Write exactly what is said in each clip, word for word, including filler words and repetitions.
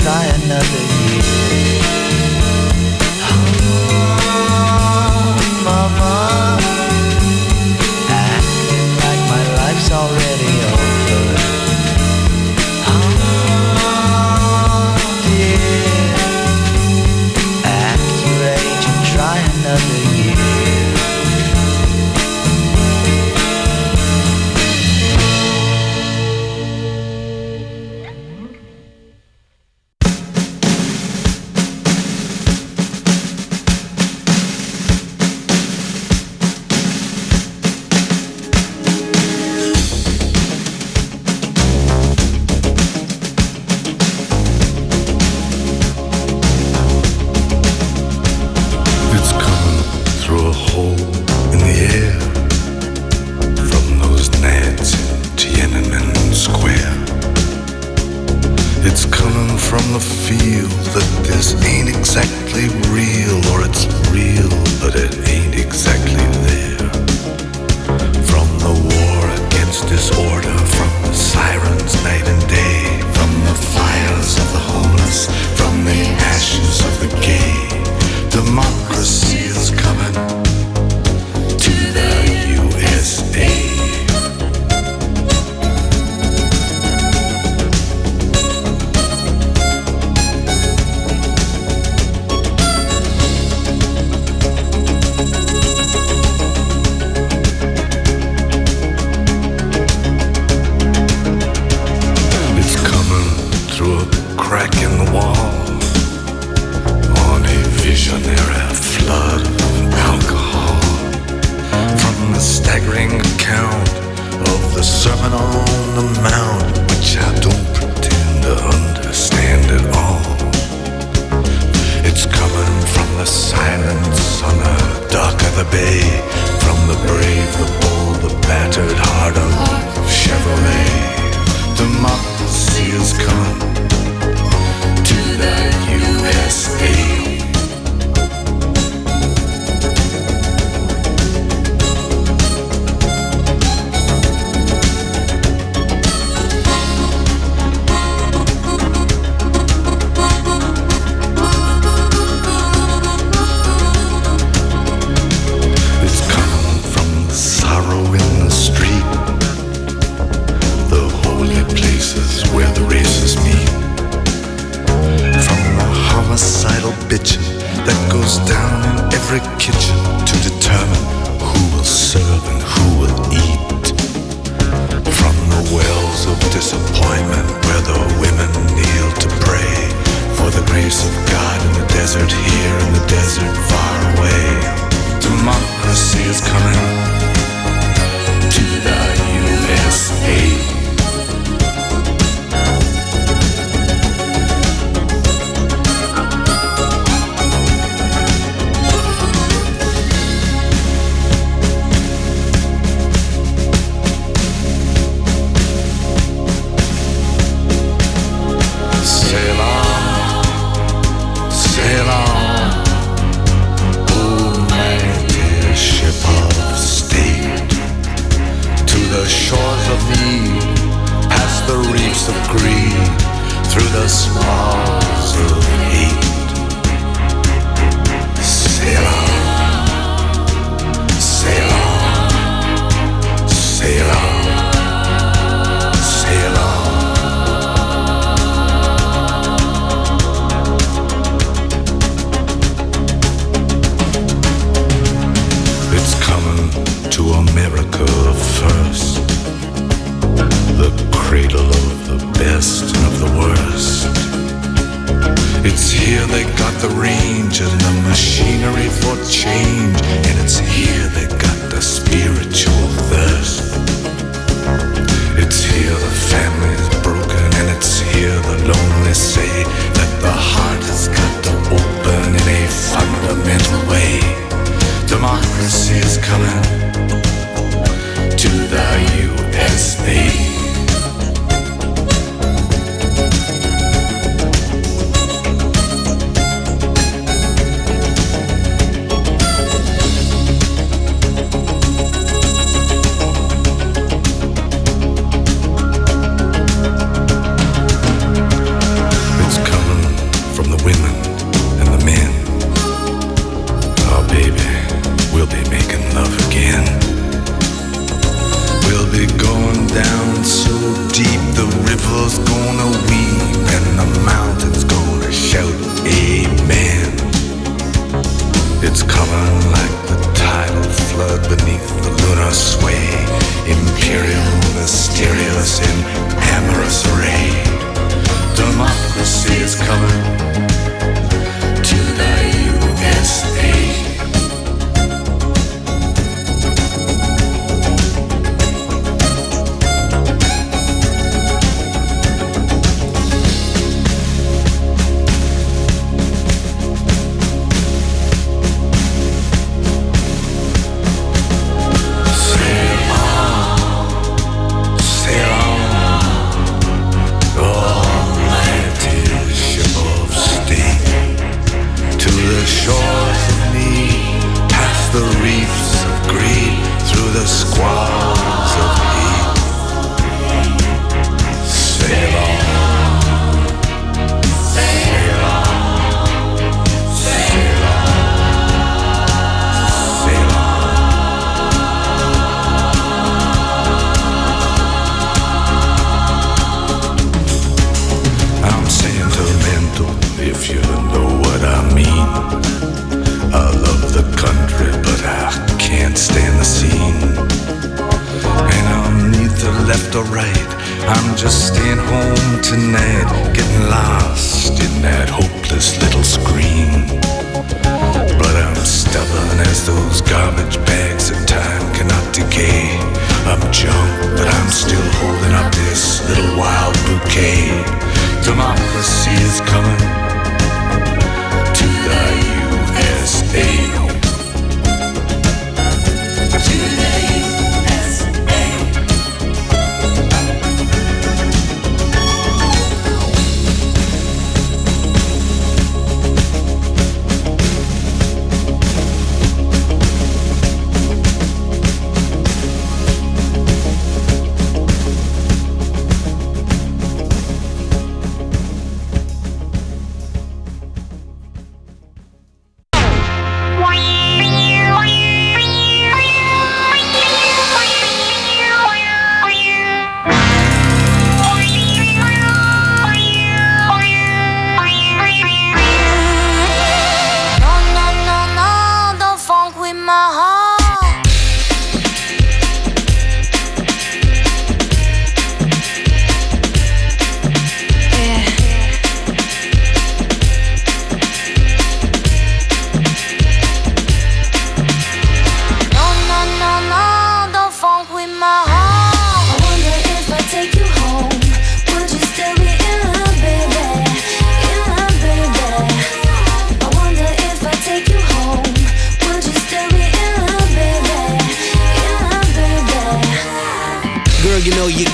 try another year. Oh, mama, acting like my life's already over. Oh, dear, act your age and try another year.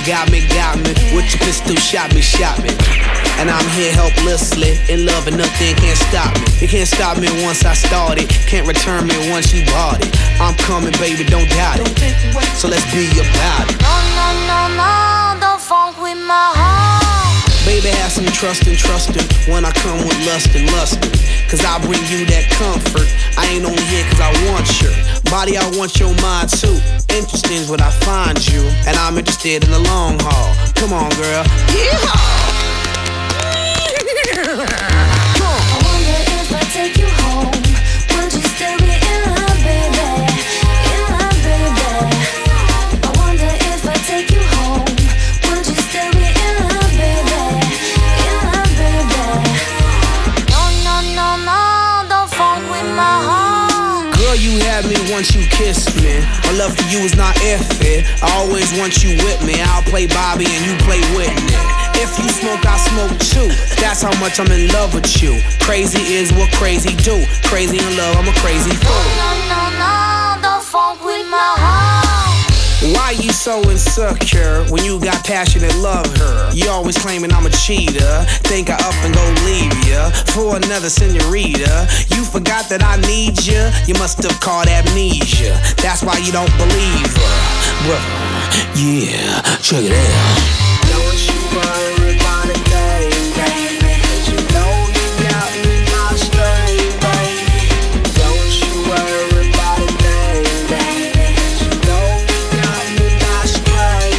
got me, got me. With your pistol, shot me, shot me. And I'm here helplessly, in love and nothing can't stop me. You can't stop me once I started, can't return me once you bought it. I'm coming, baby, don't doubt it. So let's be about it. No, no, no, no, don't funk with my heart. Baby, have some trust and trustin' when I come with lust and lustin'. Cause I bring you that comfort. I ain't only here cause I want your body, I want your mind too. Interesting is when I find you, and I'm interested in the long haul. Come on, girl. Yeehaw! I wonder if I take you home, would you still be in love, baby? In love, baby. I wonder if I take you home, would you still be in love, baby? In love, baby. No, no, no, no, don't funk with my heart. Girl, you had me once you kissed me. My love for you is not if it. I always want you with me. I'll play Bobby and you play Whitney. If you smoke, I smoke too. That's how much I'm in love with you. Crazy is what crazy do. Crazy in love, I'm a crazy fool. No, no, no, don't funk with my heart. Why you so insecure when you got passion and love her? You always claiming I'm a cheater. Think I up and go leave ya for another senorita. You forgot that I need ya. You must have caught amnesia. That's why you don't believe her. Well, yeah, check it out. Don't you worry about a thing, baby. You know you got me my string, baby. Don't you worry about a thing, baby. You know you got me my string,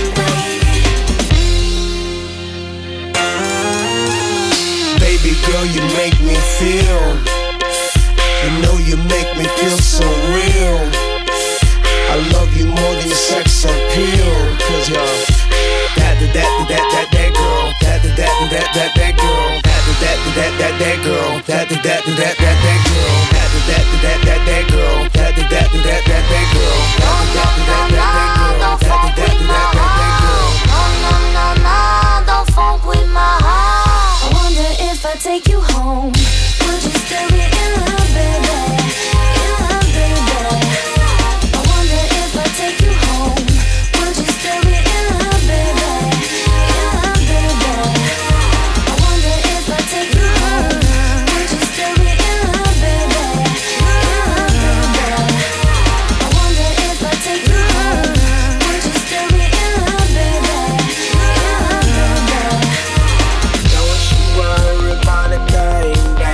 baby. Baby girl, you make me feel. You know you make me feel so real. I love you more than your sex appeal. Cause you're that, that, that, that, that girl, that, that, that, that, that, that girl, that, that, that, that, that girl, that, that, that, that, that, that girl, that, that, that, that, that girl, that, that, that, that, that, that girl, that, that, that, that, that girl, that, that, that, that, that girl. No, no, no, no, don't funk with my heart. I wonder if I take you home, would you still be in love, baby? In love, baby. I wonder if I take you home, would you still be in love, baby? In love, baby. I wonder if I take you home, would you still be in love, baby? In love, baby. I wonder if I take you home, would you still be in love, baby? In love, baby. Don't you worry about a thing,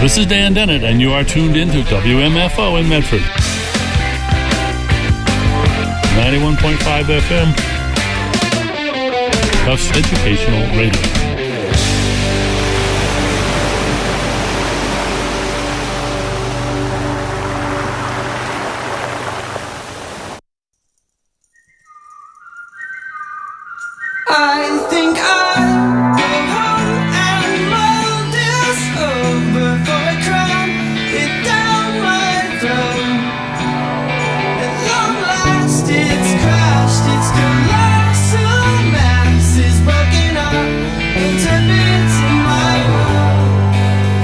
This is Dan Dennett, and you are tuned into W M F O in Medford. ninety-one point five F M. Tufts Educational Radio. I think I'll go home and roll this over for a crown it down my throat. At long last it's crashed, it's colossal mass is broken up into bits in my world.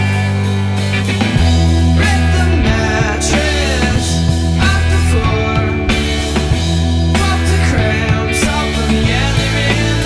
Break the mattress off the floor, pop the cramps off of the other end.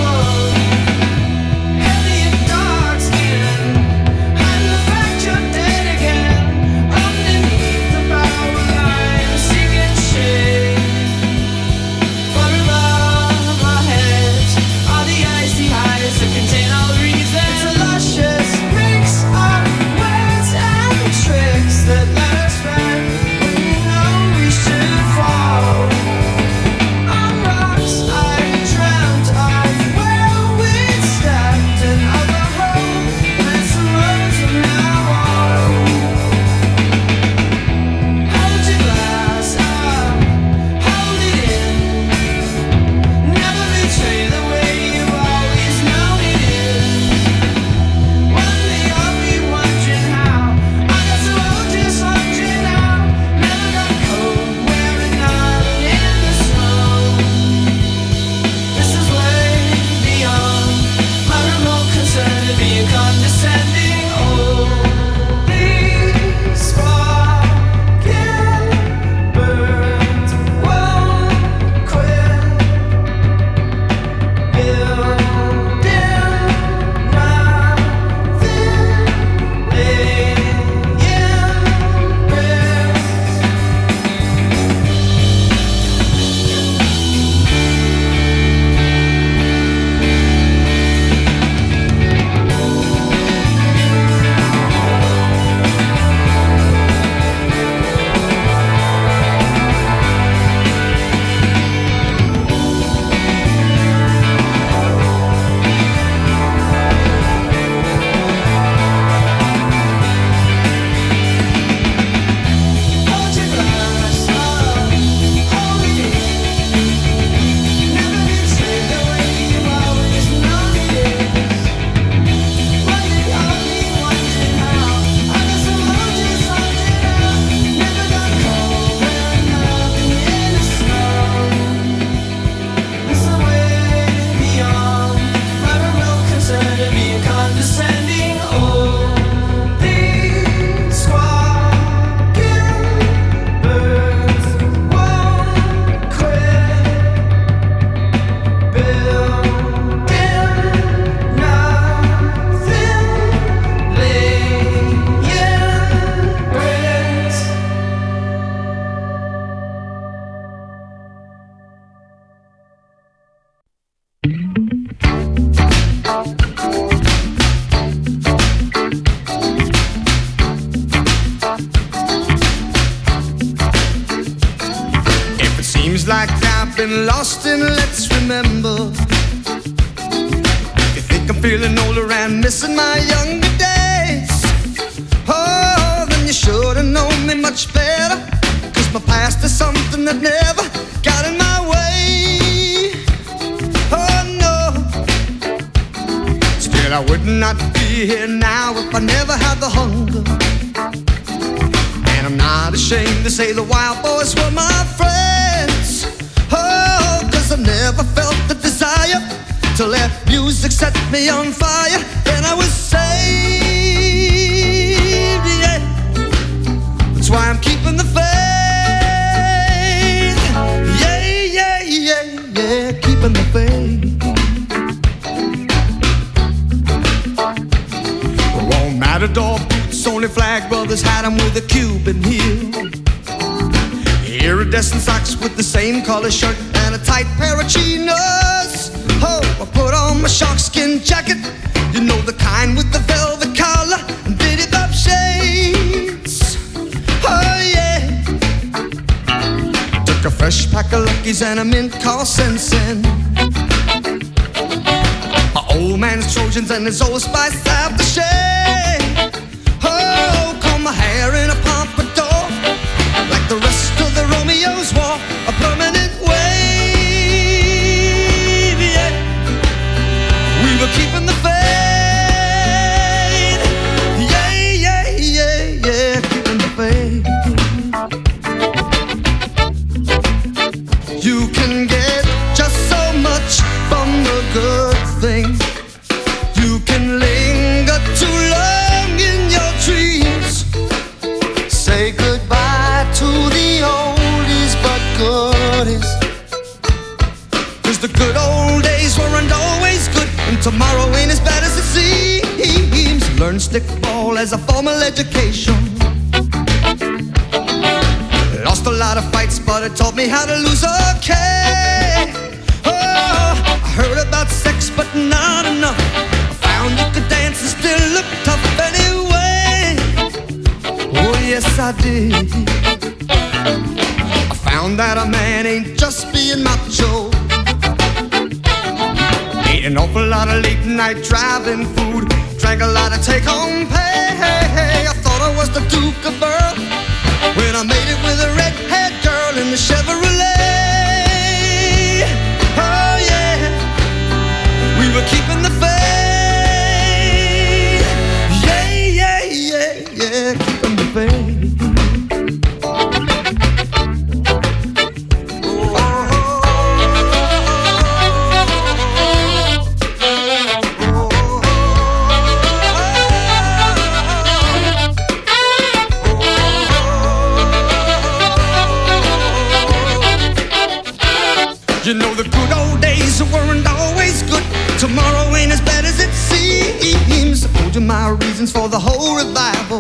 Heavy and dark skin, hiding the fact you're dead again. Underneath the power line, seeking shade. Far above our heads are the icy highs that contain all reason. It's a luscious mix of words and tricks that let us back when you know we should fall. On rocks I dreamt of where we'd stepped and of a home with some roads from now on. Hold your glass up, hold it in. Never betray the way you always know it is. One day I'll be wondering how I got so old just wondering how. Never got cold wearing none in the snow. This is way beyond my remote concern to being condescending. Oh, these sparking birds won't quit building nothing, laying hold your glass up, hold it in. Never betray the way you always know it is. One day I'll be wondering how I got so old just wondering how. Never got cold wearing nothing in the snow. This is way beyond my remote concern to being condescending. Oh, these squawking birds won't quit building nothing, laying bricks. If it seems like I've been lost, then let's remember. If you think I'm feeling older and missing my younger days, oh, then you should have known me much better. Cause my past is something that never got in my way. Oh no, still I would not be here now if I never had the hunger. And I'm not ashamed to say the wild boys were my friends. Oh, cause I never felt the desire to let music set me on fire. Then I was saved, yeah. That's why I'm keeping the faith. Yeah, yeah, yeah, yeah, keeping the faith. Won't matador boots, only flag brothers had them with a Cuban heel. Iridescent socks with the same color shirt and a tight pair of chinos. Oh, I put on my sharkskin jacket, you know, the kind with the velvet collar and bitty bop shade. fresh pack of Luckies and a mint called Sensen. My old man's Trojans and his old Spice aftershave. Oh, comb my hair in a pompadour, like the rest of the Romeos wore a permanent wave. Yeah, we were keeping the faith. Yeah, yeah, yeah, yeah, keeping the faith. You can get just so much from the good thing. You can linger too long in your dreams. Say goodbye to the oldies but goodies, 'cause the good old days weren't always good, and tomorrow ain't as bad as it seems. Learned stickball as a formal education. Lost a lot of fights, but it taught me how to lose okay. Oh, I heard about sex, but not enough. I found you could dance and still look tough anyway. Oh, yes, I did. I found that a man ain't just being macho. Ate an awful lot of late night driving food, drank a lot of take-home pay. I thought I was the Duke of Earl when I made it with a red-haired girl in the Chevrolet. Oh yeah, we were keeping the faith. Yeah, yeah, yeah, yeah, keeping the faith. You know the good old days weren't always good. Tomorrow ain't as bad as it seems. I told you my reasons for the whole revival.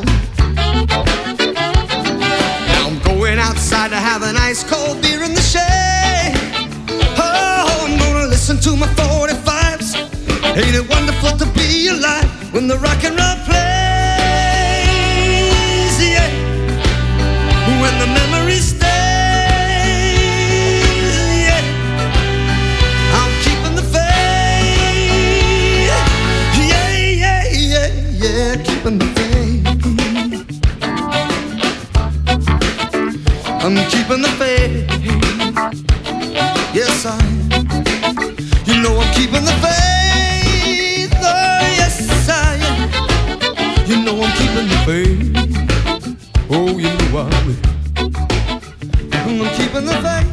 Now I'm going outside to have an ice cold beer in the shade. Oh, I'm gonna listen to my forty-fives. Ain't it wonderful to be alive when the rock and roll plays? Yeah, when the memories stay. Keeping the faith. I'm keeping the faith. Yes, I am. You know I'm keeping the faith. Oh, yes, I am. You know I'm keeping the faith. Oh, you know I will. I'm keeping the faith.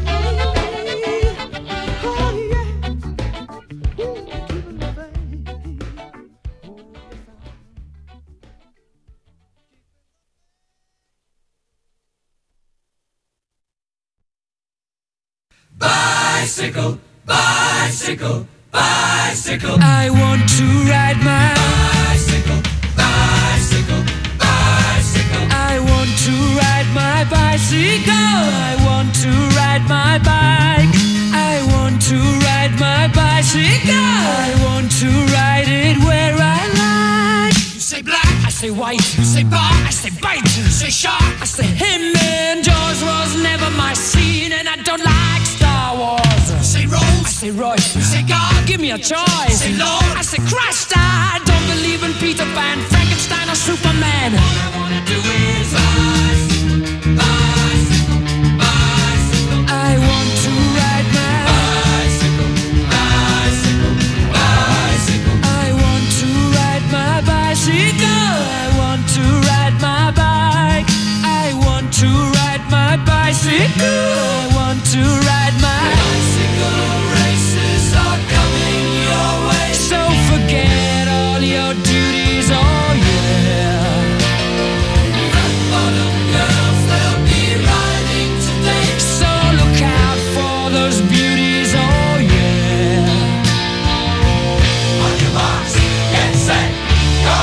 Bicycle, bicycle, bicycle. I want to ride my bicycle, bicycle, bicycle. I want to ride my bicycle. I want to ride my bike. I want to ride my bicycle. I want to ride it where I like. You say black, I say white. you say bar, I say bite. you say shark. I say him and Jaws was never my scene, and I don't like Star Wars. You say I Rose, say Royce. you say God, Give me a choice. say Lord. I say Christ. I don't believe in Peter Pan, Frankenstein, or Superman. All I wanna do is bicycle, bicycle, bicycle. I want to ride my Bicycle, bicycle, bicycle. I want to ride my bicycle. I want to ride my bike. I want to ride my bicycle. I want to ride my Bicycle races are coming your way. So forget all your duties, oh yeah. Fat bottom girls, they'll be riding today. So look out for those beauties, oh yeah. On your marks, get set, go!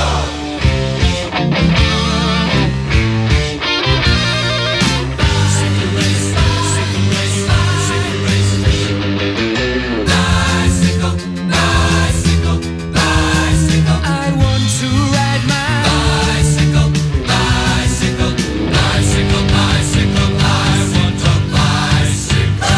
Bicycle race, bicycle race, bicycle race. Bicycle, bicycle, bicycle. I want to ride my Bicycle, bicycle, bicycle, bicycle. I want a bicycle.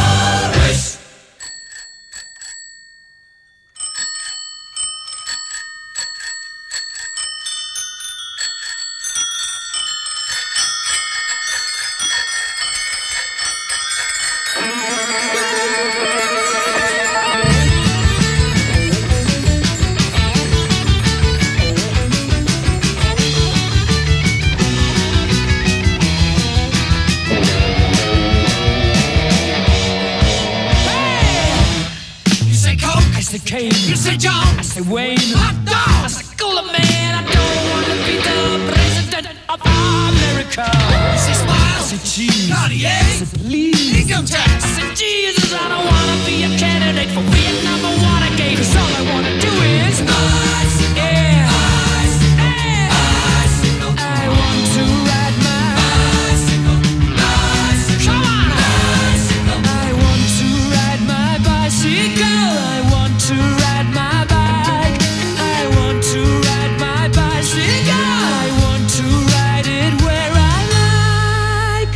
said, Kane. You said, John. I said, Wayne. Hot dog. I said, Cooler man. I don't want to be the president of America. I said, Smile. I said, Cheese. Cartier. I said, Please. Income tax. I said, Jesus, I don't want to be a candidate for Vietnam or Watergate. Cause all I want to do is ice. Yeah. Ice. Yeah. Bicycle. I want to ride my bicycle. Bicycle. Come on. Bicycle. I want to ride my bicycle. I want to ride my bike. I want to ride my bicycle. I want to ride it where I like.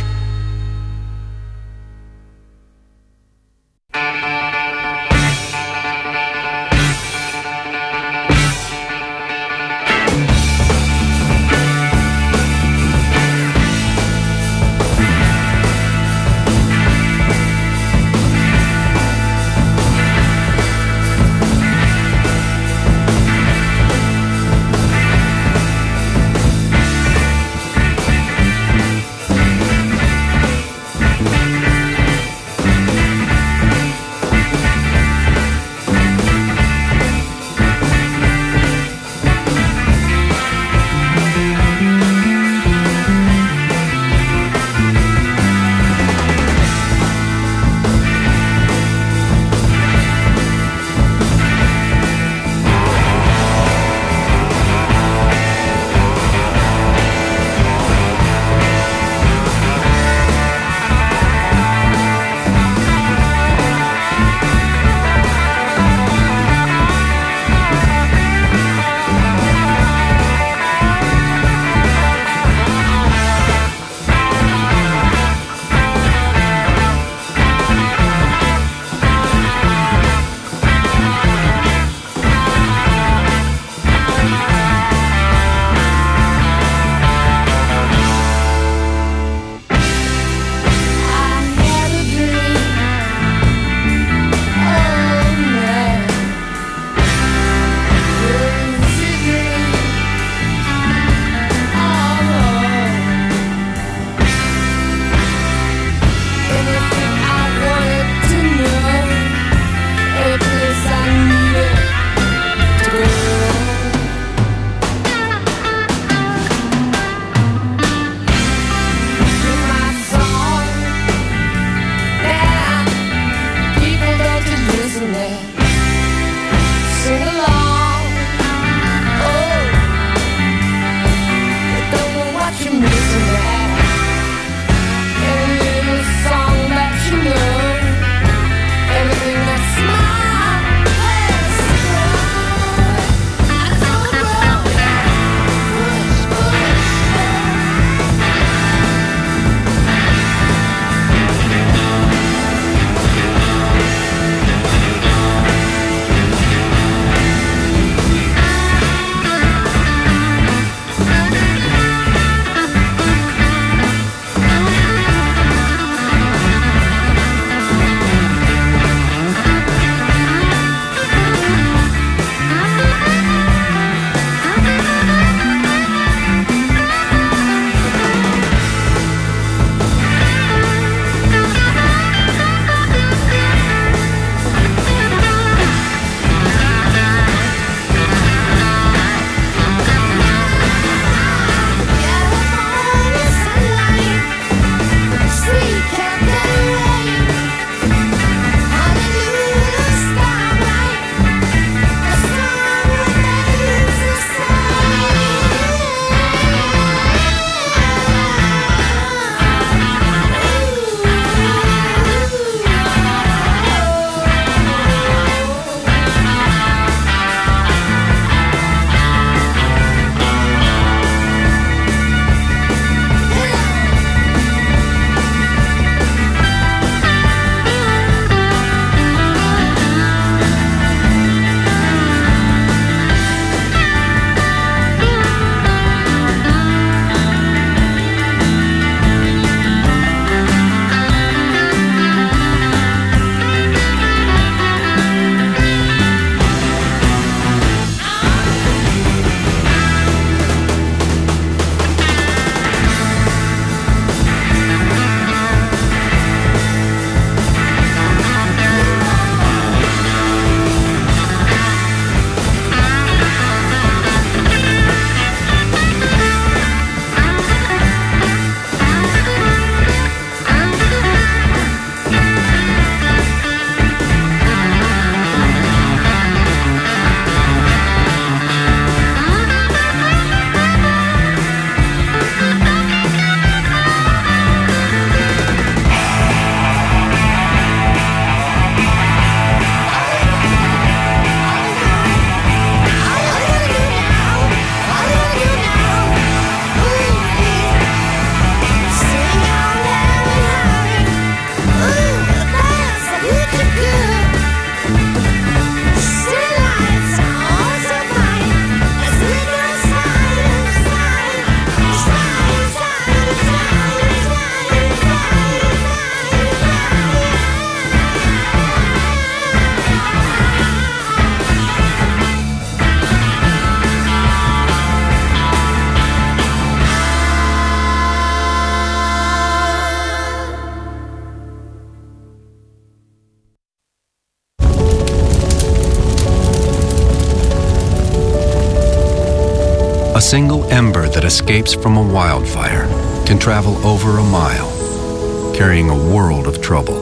A single ember that escapes from a wildfire can travel over a mile, carrying a world of trouble.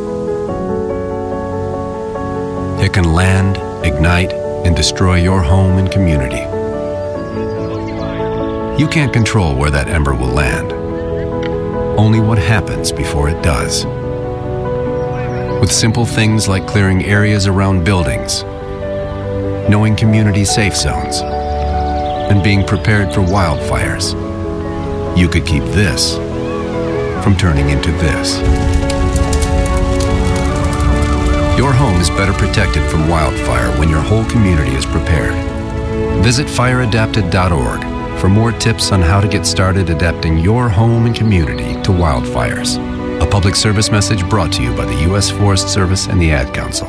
It can land, ignite, and destroy your home and community. You can't control where that ember will land, only what happens before it does. With simple things like clearing areas around buildings, knowing community safe zones, and being prepared for wildfires, you could keep this from turning into this. Your home is better protected from wildfire when your whole community is prepared. Visit fire adapted dot org for more tips on how to get started adapting your home and community to wildfires. A public service message brought to you by the U S Forest Service and the Ad Council.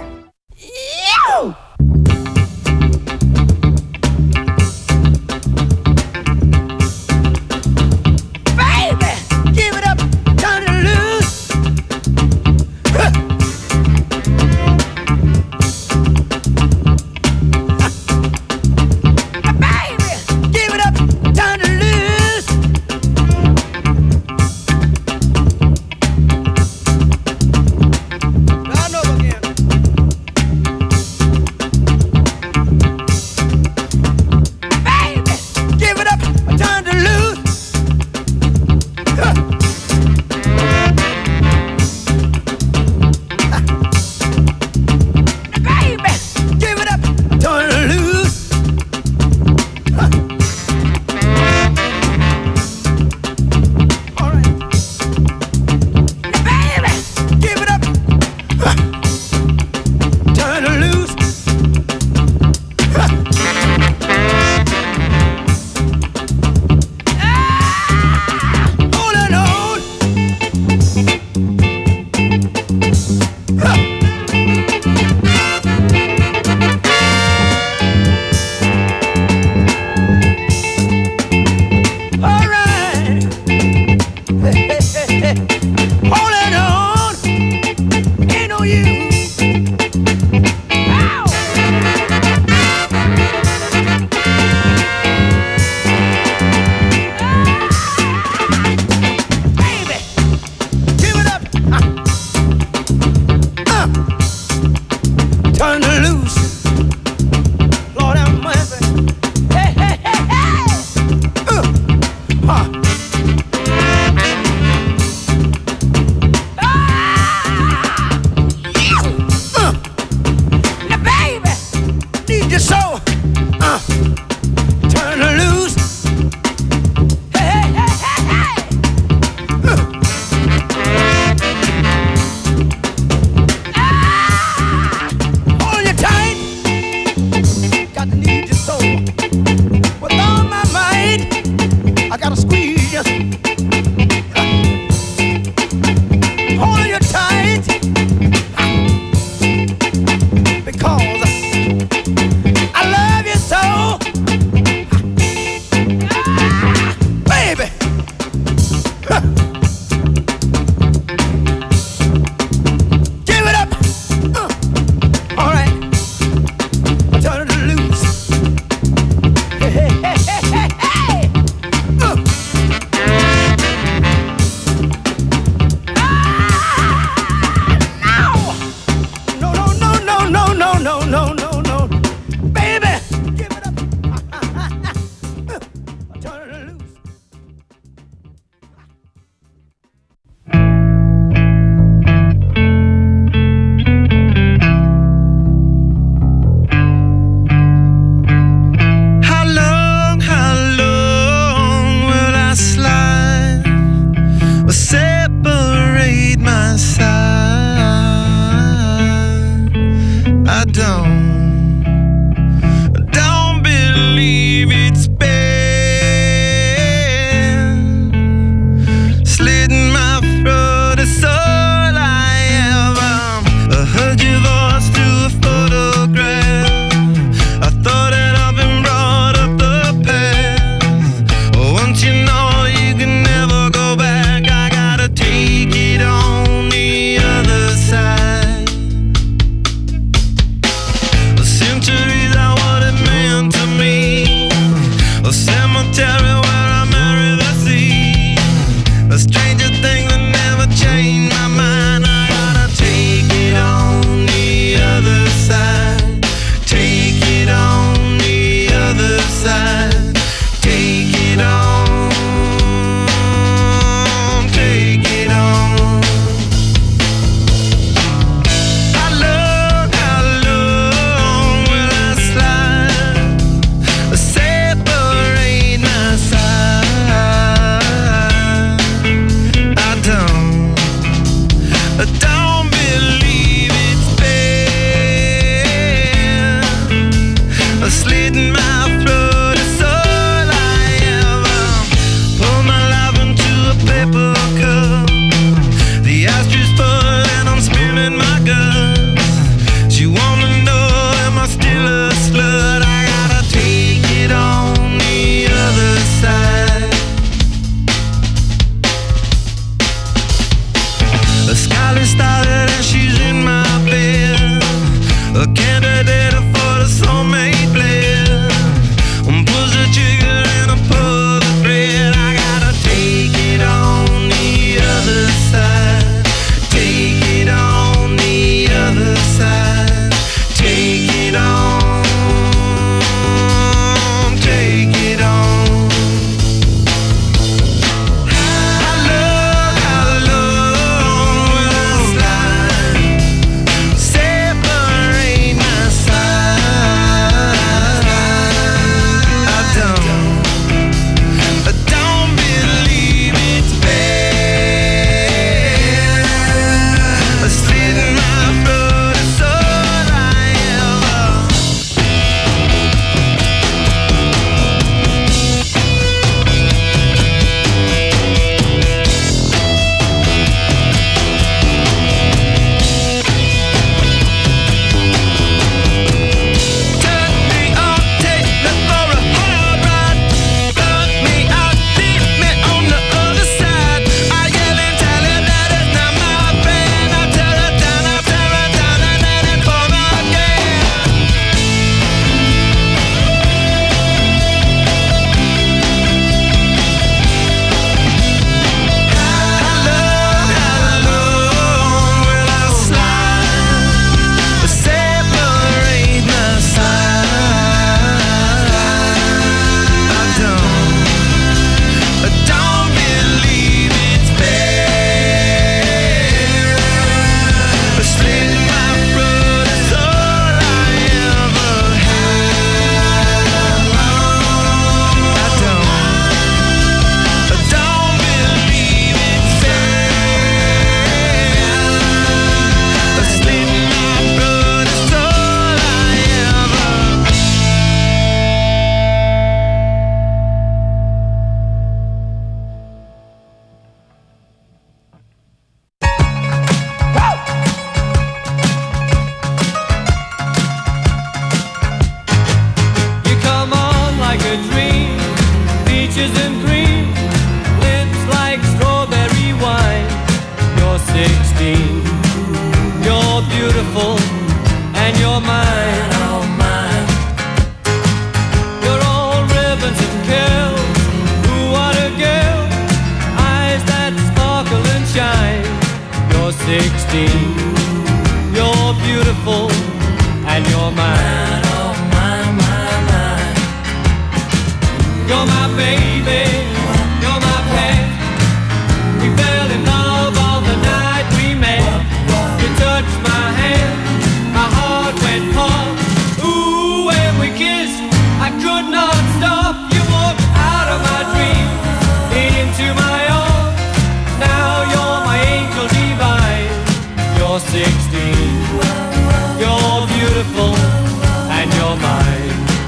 and you're mine, oh mine. You're all ribbons and curls. Ooh, what a girl. Eyes that sparkle and shine. You're sixteen. You're beautiful and you're mine, oh mine, mine, mine. You're my baby. You're my pet. We fell in love on the night we met. You touched my hand. My heart went pump. Ooh, when we kissed, I could not stop. You walked out of my dreams into my arms. Now you're my angel divine. You're sixteen. You're beautiful and you're mine.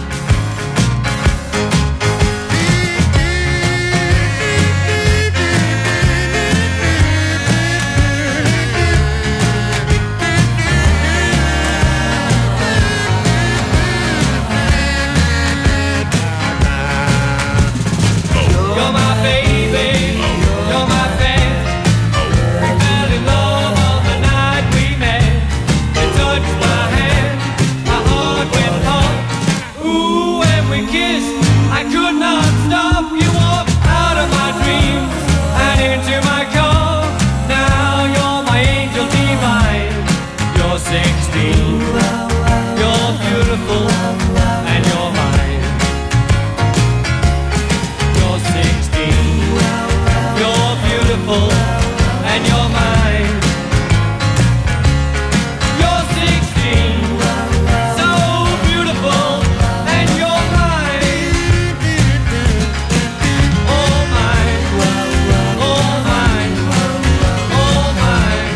You're my baby, you're my best. We fell in love on the night we met. You touched my hand, my heart went pump. Ooh, when we kissed, I could not stop. You walked out of my dreams and into my car. Now you're my angel divine. You're sixteen, you're beautiful and you're mine. You're sixteen, you're beautiful and you're mine. You're sixteen, so beautiful and you're mine. Oh mine, oh mine, oh mine.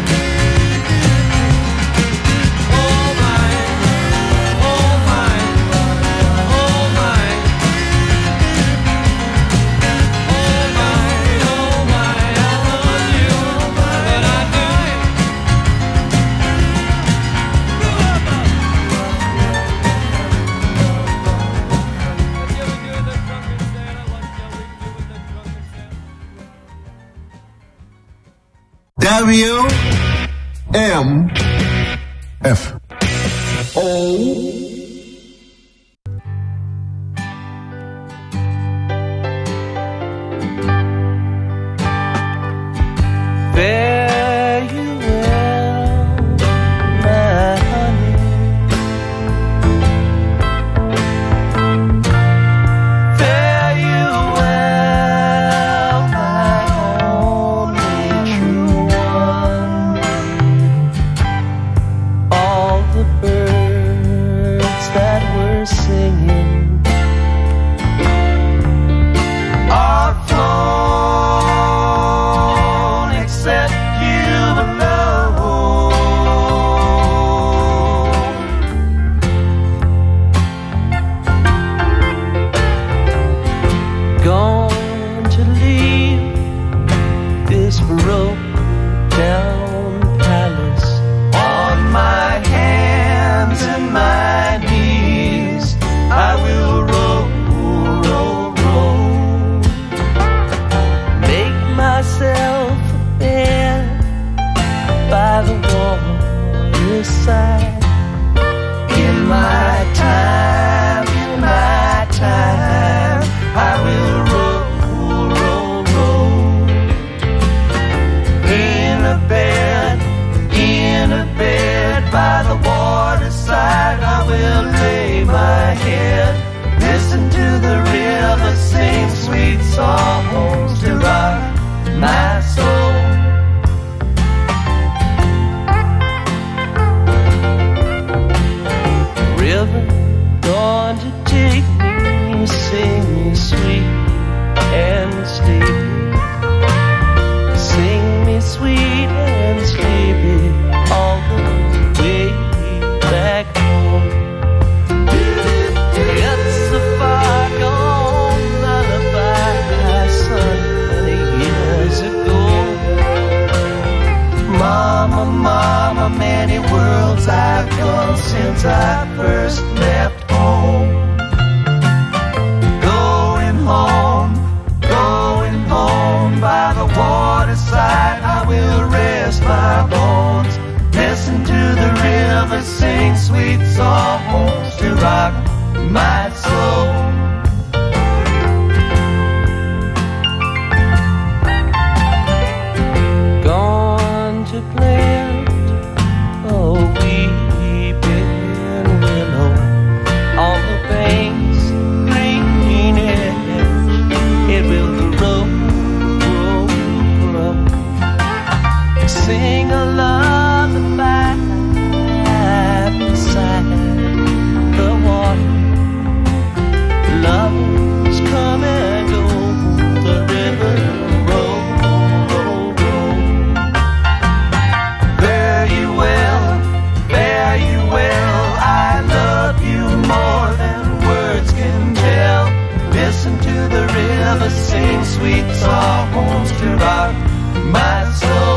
Oh mine, oh mine, oh mine. Oh mine, oh mine, I love you, and I do. What shall we do with the drunken Santa? What shall we do with the drunken Santa? W M F O. Fare you well, my honey. Fare you well, my only true one. All the birds that were singing are flown except you alone. Going to leave this broke-down palace on my hands and my knees. I will roll, roll, roll. Make myself a bed by the waterside. In my time, in my time, I will roll, roll, roll. In a bed, in a bed by the waterside, I will lay my head. Listen to the river sing sweet songs to rock my soul. River, going to take me, sing me sweet and sleepy. Sing me sweet and sleepy all the way back home. It's a far gone lullaby sung many years ago. Mama, mama, many worlds I've gone since I first left home. Going home, going home by the waterside, I will rest my bones. Listen to the river sing sweet songs to rock my soul. Gone to plant a weeping willow on the bank's green edge. It will grow, grow, grow. Sing a lullaby beside the water. Lovers come and go, the river roll, roll, roll. Fare you well, fare you well. I love you more than words can tell. Listen to the river sing sweet songs to rock my soul.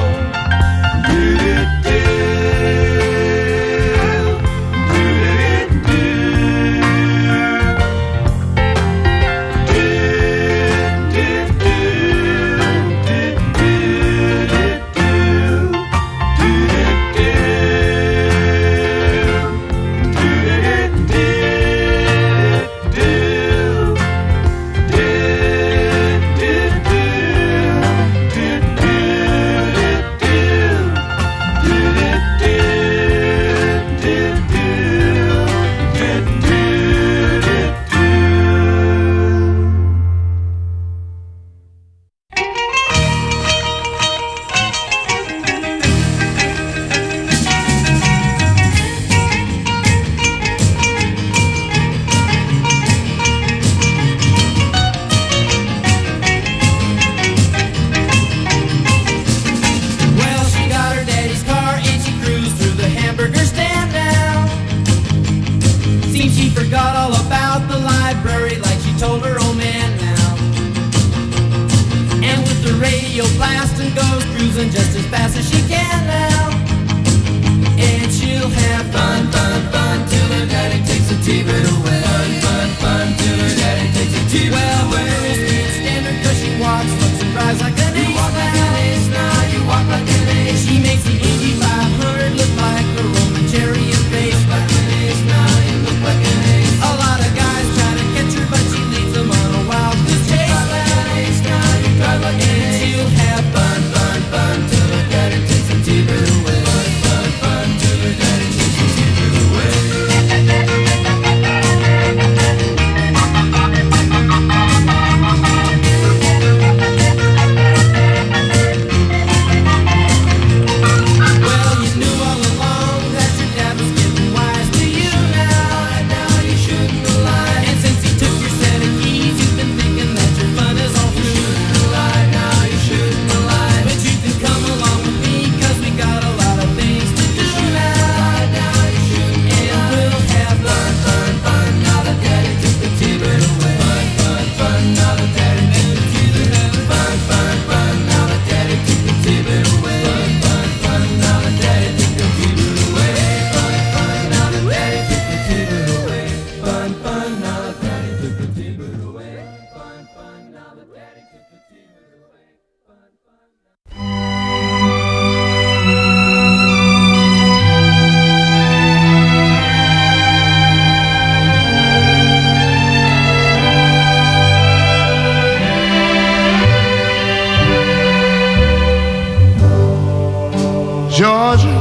Georgia,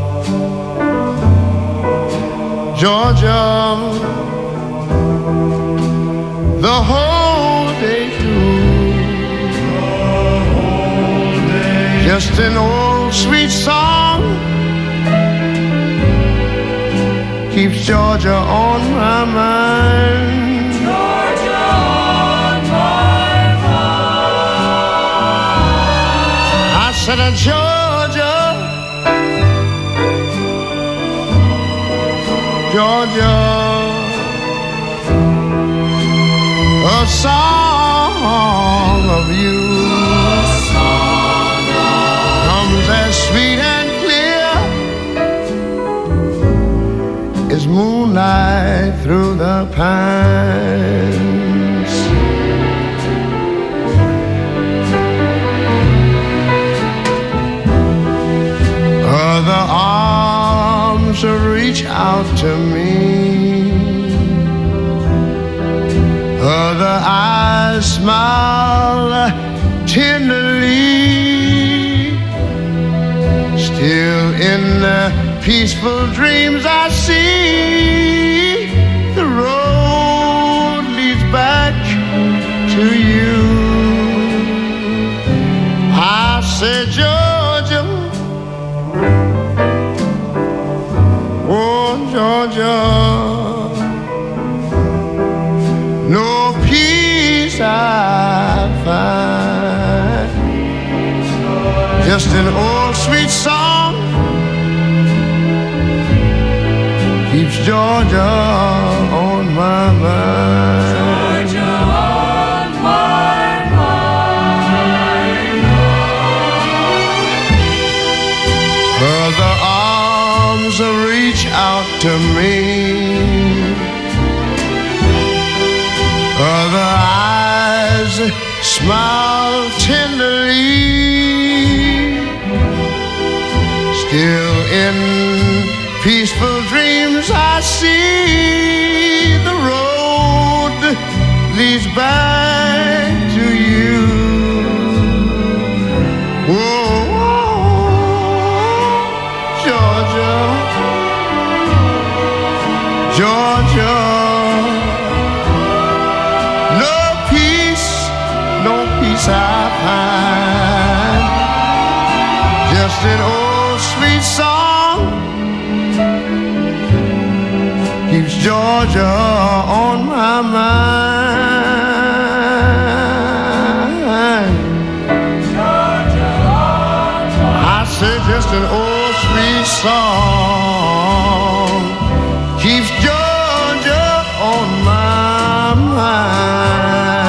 Georgia, the whole day through, just an old sweet song keeps Georgia on my mind. Georgia on my mind. I said, uh, Georgia, Georgia, a song of you song of comes as sweet and clear as moonlight through the pines. Other arms are reaching reach out to me. Other eyes smile tenderly. Still in the peaceful dreams I see, the road leads back to you. I said, Georgia, oh Georgia, no peace I find, just an old sweet song keeps Georgia on my mind. Georgia on my mind. Other arms reach out to me. Other eyes smile tenderly. Still in peaceful dreams I see, the road leads back to you. Whoa, Georgia, Georgia, no peace, no peace I find, just an old sweet song keeps Georgia on my mind. Georgia on my I said just an old sweet song keeps Georgia on my mind.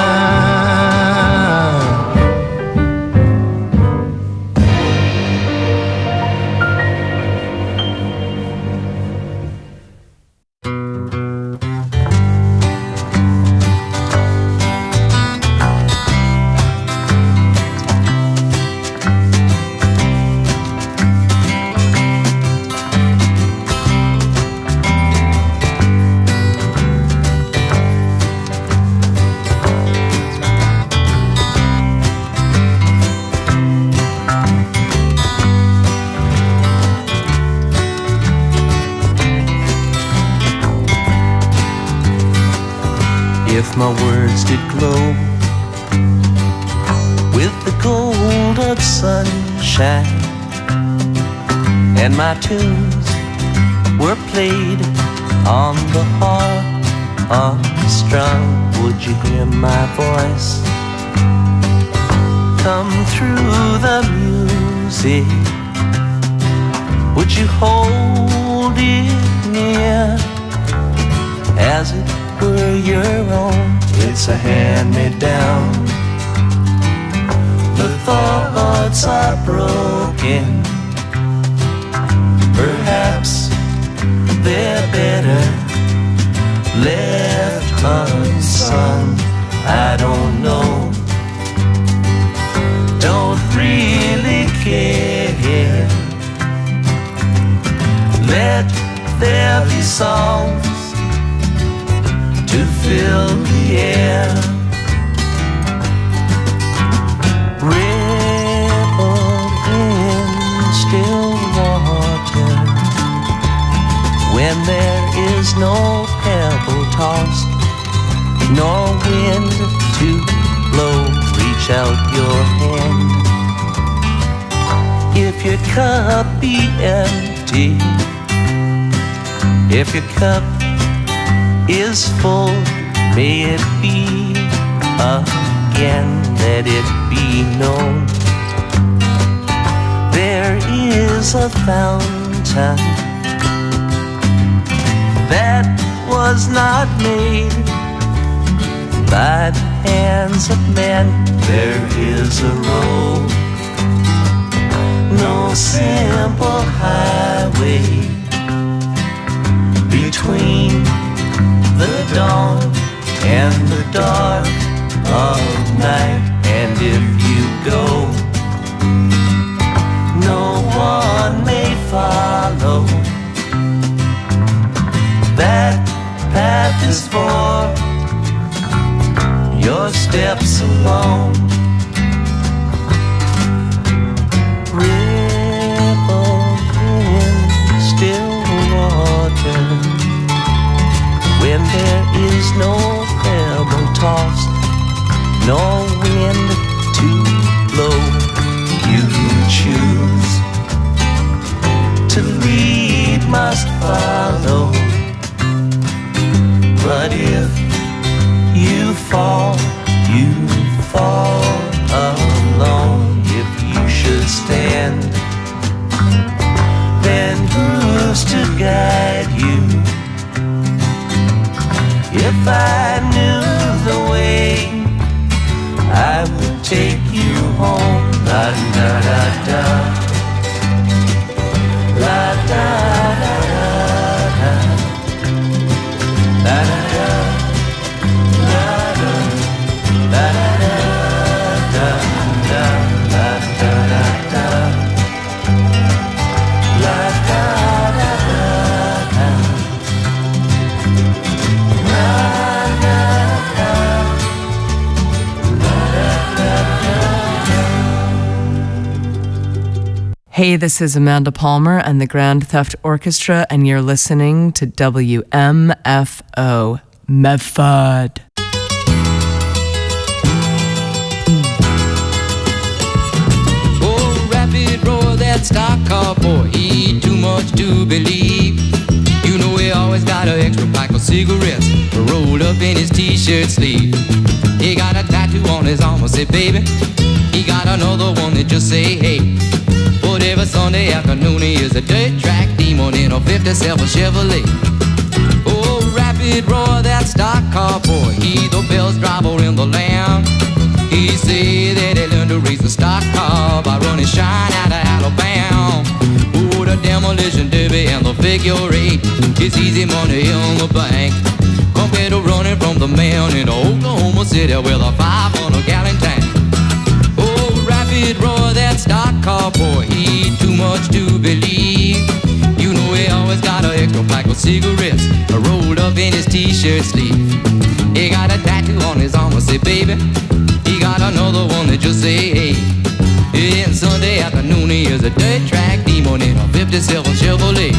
If my words did glow with the gold of sunshine, and my tunes were played on the harp unstrung, would you hear my voice come through the music? Would you hold it near as it were your own? It's a hand-me-down. The thoughts are broken. Perhaps they're better left unsung. I don't know. Don't really care. Let there be songs to fill the air. Rippled in still water, when there is no pebble tossed, nor wind to blow, reach out your hand. If your cup be empty, if your cup is full, may it be again, let it be known. There is a fountain that was not made by the hands of men. There is a road, no simple highway between the dawn and the dark of night. And if you go, no one may follow. ask for your steps alone. Ripple in still water when there is no pebble tossed, no wind to blow. You choose to lead, must follow. But if you fall, you fall alone. If you should stand, then who's to guide you? If I knew the way, I would take you home. La da da da, la da da da da, la da da, la da, la da da da, la da da da, la da da da, la da da. Hey, this is Amanda Palmer and the Grand Theft Orchestra, and you're listening to W M F O, Method. Oh, rapid roar, that stock car boy, he too much to believe. You know he always got an extra pack of cigarettes rolled up in his t-shirt sleeve. He got a tattoo on his arm, I say, baby. He got another one that just say, hey. But every Sunday afternoon he is a dirt track demon in a fifty-seven Chevrolet. Oh, rapid roar, that stock car boy, he the best driver in the land. He say that he learned to race a stock car by running shine out of Alabama. Oh, the demolition derby and the figure eight, it's easy money in the bank compared to running from the man in Oklahoma City with a five hundred gallon tank. Rapid roar, that stock car boy, he too much to believe. You know he always got an extra pack of cigarettes rolled up in his t-shirt sleeve. He got a tattoo on his arm, I say, baby. He got another one that just say, hey. And Sunday afternoon he is a dirt track demon in a fifty-seven Chevrolet.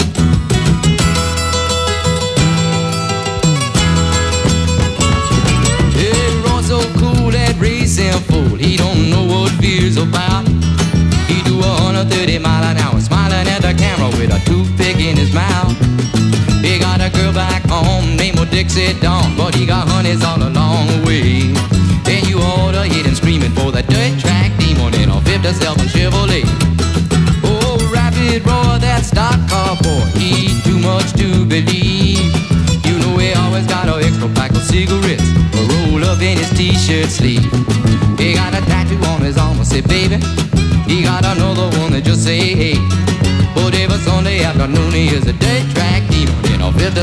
So cool, that racing fool, he don't know what fear's about. He do a one hundred thirty mile an hour, smiling at the camera with a toothpick in his mouth. He got a girl back home named Dixie Dawn, but he got honeys all along the way. And you oughta hit him screaming for the dirt track demon in a fifty-seven Chevrolet. Oh, rapid roar, that stock car boy, he too much to believe. You know he always got an extra pack of cigarettes rolled up in his t-shirt sleeve. He got a tattoo on his arm, I say, baby. He got another one that just say, hey. But every Sunday afternoon he is a dirt track